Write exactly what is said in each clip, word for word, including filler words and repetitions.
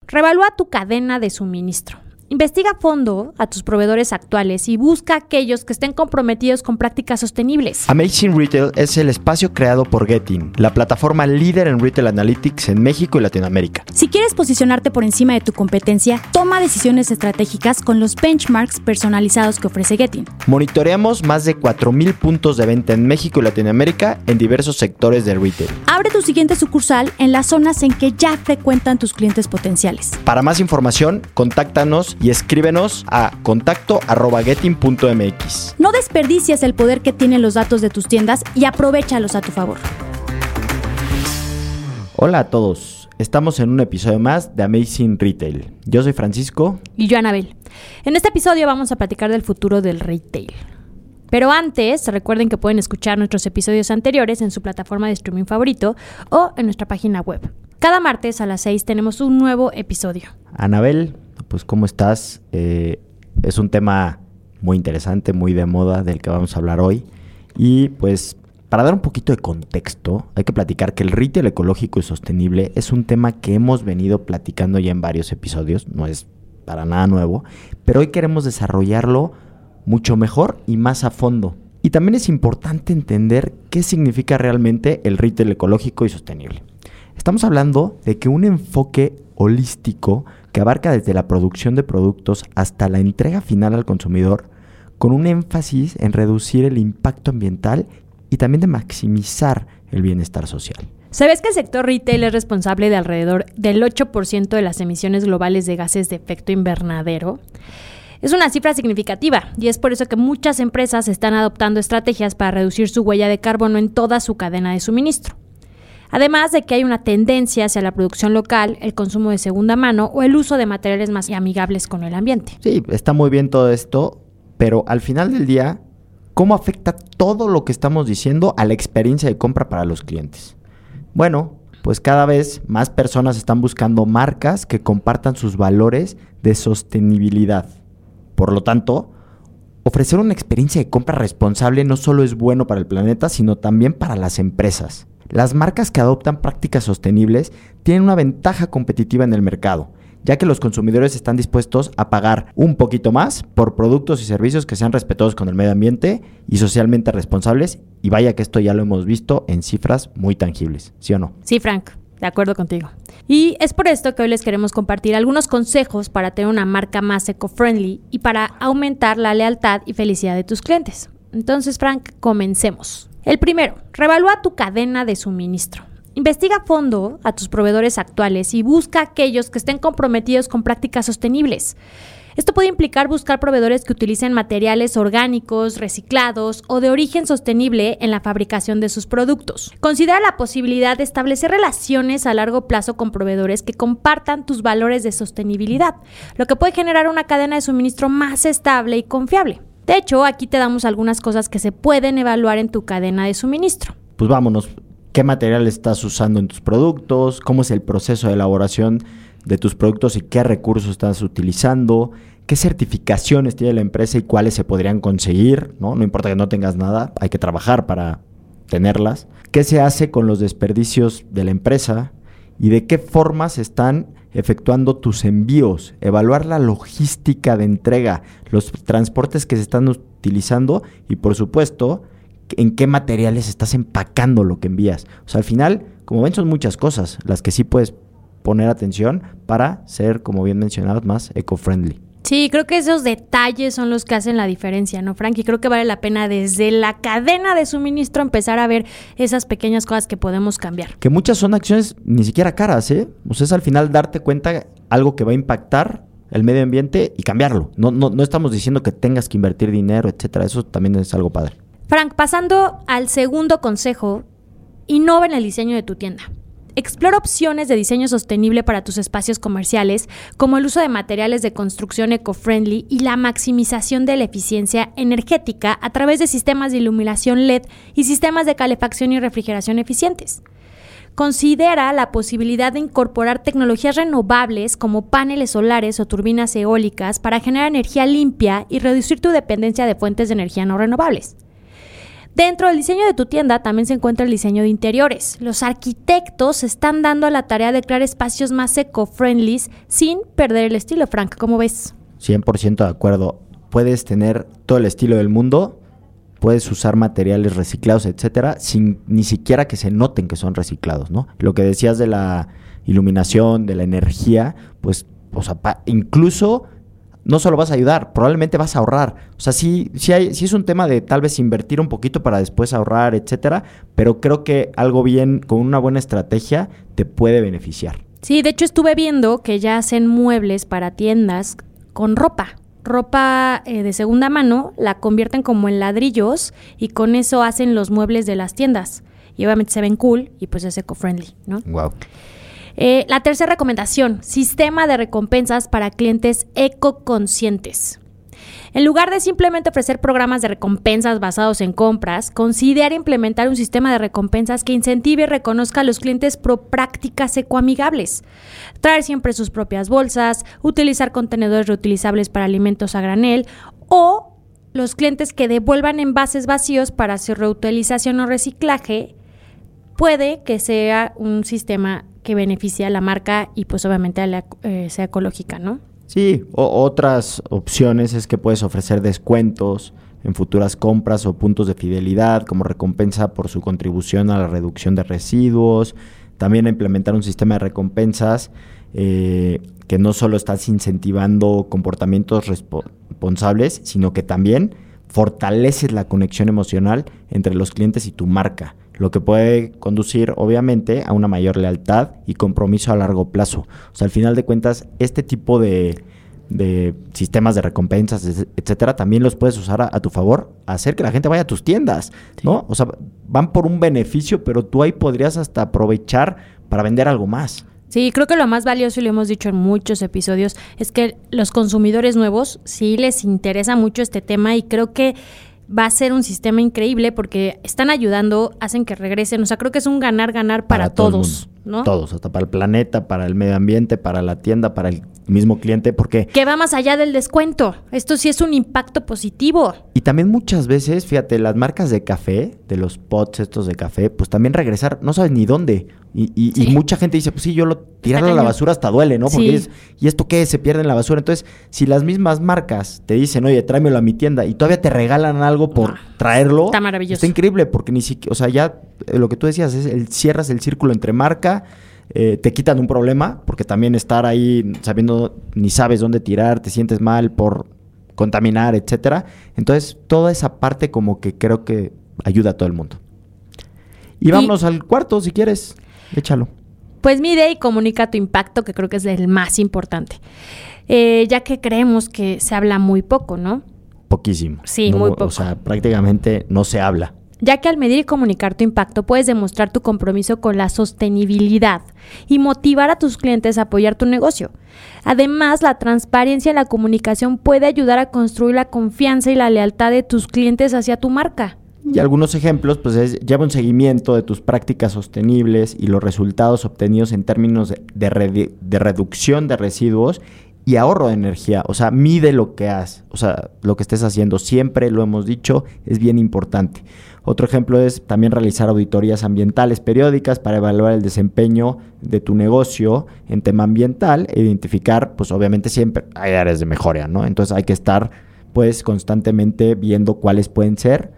revalúa tu cadena de suministro. Investiga a fondo a tus proveedores actuales y busca aquellos que estén comprometidos con prácticas sostenibles. Amazing Retail es el espacio creado por Getin, la plataforma líder en Retail Analytics en México y Latinoamérica. Si quieres posicionarte por encima de tu competencia, toma decisiones estratégicas con los benchmarks personalizados que ofrece Getin. Monitoreamos más de cuatro mil puntos de venta en México y Latinoamérica en diversos sectores de retail. Abre tu siguiente sucursal en las zonas en que ya frecuentan tus clientes potenciales. Para más información, contáctanos y escríbenos a contacto arroba getin punto mx. No desperdicies el poder que tienen los datos de tus tiendas y aprovéchalos a tu favor. Hola a todos, estamos en un episodio más de Amazing Retail. Yo soy Francisco. Y yo, Anabel. En este episodio vamos a platicar del futuro del retail. Pero antes, recuerden que pueden escuchar nuestros episodios anteriores en su plataforma de streaming favorito o en nuestra página web. Cada martes a las seis tenemos un nuevo episodio. Anabel, pues ¿cómo estás? Eh, es un tema muy interesante, muy de moda del que vamos a hablar hoy. Y pues para dar un poquito de contexto, hay que platicar que el retail ecológico y sostenible es un tema que hemos venido platicando ya en varios episodios, no es para nada nuevo, pero hoy queremos desarrollarlo mucho mejor y más a fondo. Y también es importante entender qué significa realmente el retail ecológico y sostenible. Estamos hablando de que un enfoque holístico que abarca desde la producción de productos hasta la entrega final al consumidor, con un énfasis en reducir el impacto ambiental y también de maximizar el bienestar social. ¿Sabes que el sector retail es responsable de alrededor del ocho por ciento de las emisiones globales de gases de efecto invernadero? Es una cifra significativa y es por eso que muchas empresas están adoptando estrategias para reducir su huella de carbono en toda su cadena de suministro. Además de que hay una tendencia hacia la producción local, el consumo de segunda mano o el uso de materiales más amigables con el ambiente. Sí, está muy bien todo esto, pero al final del día, ¿cómo afecta todo lo que estamos diciendo a la experiencia de compra para los clientes? Bueno, pues cada vez más personas están buscando marcas que compartan sus valores de sostenibilidad. Por lo tanto, ofrecer una experiencia de compra responsable no solo es bueno para el planeta, sino también para las empresas. Las marcas que adoptan prácticas sostenibles tienen una ventaja competitiva en el mercado, ya que los consumidores están dispuestos a pagar un poquito más por productos y servicios que sean respetuosos con el medio ambiente y socialmente responsables, y vaya que esto ya lo hemos visto en cifras muy tangibles, ¿sí o no? Sí, Frank, de acuerdo contigo. Y es por esto que hoy les queremos compartir algunos consejos para tener una marca más eco-friendly y para aumentar la lealtad y felicidad de tus clientes. Entonces, Frank, comencemos. El primero, revalúa tu cadena de suministro. Investiga a fondo a tus proveedores actuales y busca aquellos que estén comprometidos con prácticas sostenibles. Esto puede implicar buscar proveedores que utilicen materiales orgánicos, reciclados o de origen sostenible en la fabricación de sus productos. Considera la posibilidad de establecer relaciones a largo plazo con proveedores que compartan tus valores de sostenibilidad, lo que puede generar una cadena de suministro más estable y confiable. De hecho, aquí te damos algunas cosas que se pueden evaluar en tu cadena de suministro. Pues vámonos. ¿Qué material estás usando en tus productos? ¿Cómo es el proceso de elaboración de tus productos y qué recursos estás utilizando? ¿Qué certificaciones tiene la empresa y cuáles se podrían conseguir? No, no importa que no tengas nada, hay que trabajar para tenerlas. ¿Qué se hace con los desperdicios de la empresa? ¿Y de qué forma se están efectuando tus envíos? Evaluar la logística de entrega, los transportes que se están utilizando y, por supuesto, en qué materiales estás empacando lo que envías. O sea, al final, como ven, son muchas cosas las que sí puedes poner atención para ser, como bien mencionados, más eco-friendly. Sí, creo que esos detalles son los que hacen la diferencia, ¿no, Frank? Y creo que vale la pena desde la cadena de suministro empezar a ver esas pequeñas cosas que podemos cambiar. Que muchas son acciones ni siquiera caras, ¿eh? O sea, es al final darte cuenta algo que va a impactar el medio ambiente y cambiarlo. No, no, no estamos diciendo que tengas que invertir dinero, etcétera. Eso también es algo padre. Frank, pasando al segundo consejo, innova en el diseño de tu tienda. Explora opciones de diseño sostenible para tus espacios comerciales, como el uso de materiales de construcción eco-friendly y la maximización de la eficiencia energética a través de sistemas de iluminación L E D y sistemas de calefacción y refrigeración eficientes. Considera la posibilidad de incorporar tecnologías renovables como paneles solares o turbinas eólicas para generar energía limpia y reducir tu dependencia de fuentes de energía no renovables. Dentro del diseño de tu tienda también se encuentra el diseño de interiores. Los arquitectos se están dando a la tarea de crear espacios más eco-friendly sin perder el estilo, Frank. ¿Cómo ves? cien por ciento de acuerdo. Puedes tener todo el estilo del mundo, puedes usar materiales reciclados, etcétera, sin ni siquiera que se noten que son reciclados, ¿no? Lo que decías de la iluminación, de la energía, pues, o sea, pa- incluso no solo vas a ayudar, probablemente vas a ahorrar. O sea, sí, sí, hay, sí es un tema de tal vez invertir un poquito para después ahorrar, etcétera, pero creo que algo bien, con una buena estrategia, te puede beneficiar. Sí, de hecho estuve viendo que ya hacen muebles para tiendas con ropa. Ropa eh, de segunda mano, la convierten como en ladrillos y con eso hacen los muebles de las tiendas. Y obviamente se ven cool y pues es eco-friendly, ¿no? Wow. Eh, la tercera recomendación, sistema de recompensas para clientes ecoconscientes. En lugar de simplemente ofrecer programas de recompensas basados en compras, considera implementar un sistema de recompensas que incentive y reconozca a los clientes por prácticas ecoamigables. Traer siempre sus propias bolsas, utilizar contenedores reutilizables para alimentos a granel o los clientes que devuelvan envases vacíos para su reutilización o reciclaje. Puede que sea un sistema que beneficie a la marca y pues obviamente a la, eh, sea ecológica, ¿no? Sí, o, otras opciones es que puedes ofrecer descuentos en futuras compras o puntos de fidelidad como recompensa por su contribución a la reducción de residuos. También implementar un sistema de recompensas eh, que no solo estás incentivando comportamientos respo- responsables, sino que también fortaleces la conexión emocional entre los clientes y tu marca, lo que puede conducir obviamente a una mayor lealtad y compromiso a largo plazo. O sea, al final de cuentas, este tipo de, de sistemas de recompensas, etcétera, también los puedes usar a, a tu favor, hacer que la gente vaya a tus tiendas, ¿no? O sea, van por un beneficio, pero tú ahí podrías hasta aprovechar para vender algo más. Sí, creo que lo más valioso, y lo hemos dicho en muchos episodios, es que los consumidores nuevos sí les interesa mucho este tema y creo que va a ser un sistema increíble porque están ayudando, hacen que regresen. O sea, creo que es un ganar-ganar para, para todos, ¿no? Todos, hasta para el planeta, para el medio ambiente, para la tienda, para el mismo cliente, porque... Que va más allá del descuento. Esto sí es un impacto positivo. Y también muchas veces, fíjate, las marcas de café, de los pots estos de café, pues también regresar, no sabes ni dónde. Y, y, sí. y mucha gente dice, pues sí, yo lo tirarlo a la basura hasta duele, ¿no? Porque sí. es, ¿y esto qué? Se pierde en la basura. Entonces, si las mismas marcas te dicen, oye, tráemelo a mi tienda, y todavía te regalan algo por ah, traerlo, está maravilloso. Está increíble, porque ni siquiera, o sea, ya eh, lo que tú decías es el cierras el círculo entre marca, eh, te quitan un problema, porque también estar ahí sabiendo, ni sabes dónde tirar, te sientes mal por contaminar, etcétera. Entonces, toda esa parte como que creo que ayuda a todo el mundo. Y, y vámonos al cuarto, si quieres. Échalo. Pues mide y comunica tu impacto, que creo que es el más importante. Eh, ya que creemos que se habla muy poco, ¿no? Poquísimo. Sí, no, muy poco. O sea, prácticamente no se habla. Ya que al medir y comunicar tu impacto puedes demostrar tu compromiso con la sostenibilidad y motivar a tus clientes a apoyar tu negocio. Además, la transparencia en la comunicación puede ayudar a construir la confianza y la lealtad de tus clientes hacia tu marca. Y algunos ejemplos, pues es, lleva un seguimiento de tus prácticas sostenibles y los resultados obtenidos en términos de, de, re, de reducción de residuos y ahorro de energía. O sea, mide lo que haces, o sea, lo que estés haciendo. Siempre lo hemos dicho, es bien importante. Otro ejemplo es también realizar auditorías ambientales periódicas para evaluar el desempeño de tu negocio en tema ambiental e identificar, pues obviamente siempre hay áreas de mejora, ¿no? Entonces hay que estar, pues, constantemente viendo cuáles pueden ser.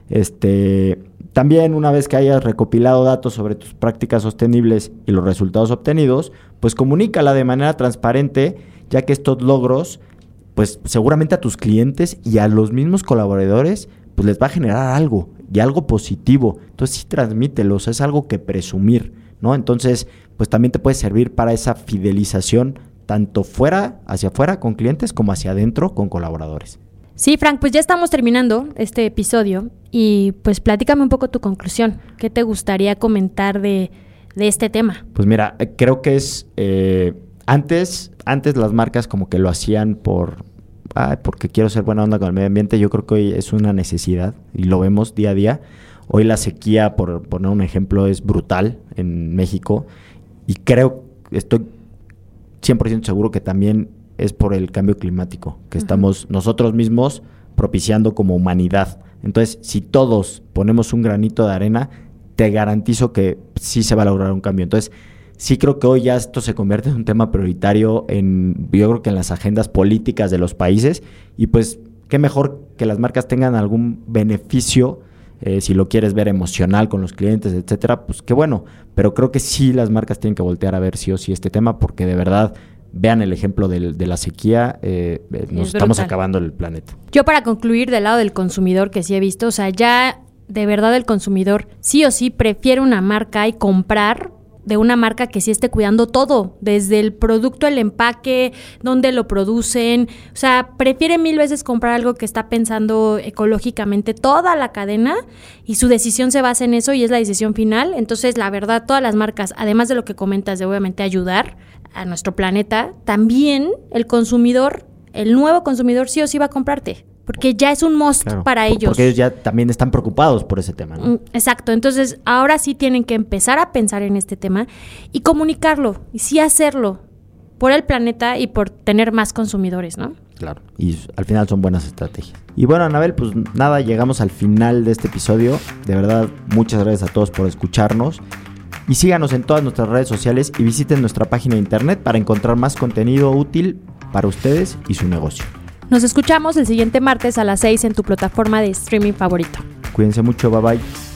Este, también una vez que hayas recopilado datos sobre tus prácticas sostenibles y los resultados obtenidos, pues comunícala de manera transparente, ya que estos logros, pues seguramente a tus clientes y a los mismos colaboradores, pues les va a generar algo y algo positivo. Entonces sí, transmítelos, es algo que presumir, ¿no? Entonces, pues también te puede servir para esa fidelización, tanto fuera, hacia afuera con clientes, como hacia adentro con colaboradores. Sí, Frank, pues ya estamos terminando este episodio y pues platícame un poco tu conclusión. ¿Qué te gustaría comentar de, de este tema? Pues mira, creo que es... Eh, antes, antes las marcas como que lo hacían por... Ah, porque quiero ser buena onda con el medio ambiente. Yo creo que hoy es una necesidad y lo vemos día a día. Hoy la sequía, por poner un ejemplo, es brutal en México y creo, estoy cien por ciento seguro que también es por el cambio climático, que uh-huh. estamos nosotros mismos propiciando como humanidad. Entonces, si todos ponemos un granito de arena, te garantizo que sí se va a lograr un cambio. Entonces, sí creo que hoy ya esto se convierte en un tema prioritario en, yo creo que en las agendas políticas de los países, y pues qué mejor que las marcas tengan algún beneficio, eh, si lo quieres ver emocional con los clientes, etcétera, pues qué bueno. Pero creo que sí las marcas tienen que voltear a ver sí o sí este tema, porque de verdad, vean el ejemplo de, de la sequía, eh, nos es estamos brutal. acabando el planeta. Yo para concluir del lado del consumidor que sí he visto, o sea, ya de verdad el consumidor sí o sí prefiere una marca y comprar de una marca que sí esté cuidando todo, desde el producto, el empaque, dónde lo producen, o sea, prefiere mil veces comprar algo que está pensando ecológicamente toda la cadena y su decisión se basa en eso y es la decisión final. Entonces, la verdad, todas las marcas, además de lo que comentas de obviamente ayudar a nuestro planeta, también el consumidor, el nuevo consumidor sí o sí va a comprarte. Porque ya es un must Claro, para ellos. Porque ellos ya también están preocupados por ese tema, ¿no? Exacto. Entonces, ahora sí tienen que empezar a pensar en este tema y comunicarlo, y sí hacerlo por el planeta y por tener más consumidores, ¿no? Claro. Y al final son buenas estrategias. Y bueno, Anabel, pues nada, llegamos al final de este episodio. De verdad, muchas gracias a todos por escucharnos. Y síganos en todas nuestras redes sociales y visiten nuestra página de internet para encontrar más contenido útil para ustedes y su negocio. Nos escuchamos el siguiente martes a las seis en tu plataforma de streaming favorito. Cuídense mucho, bye bye.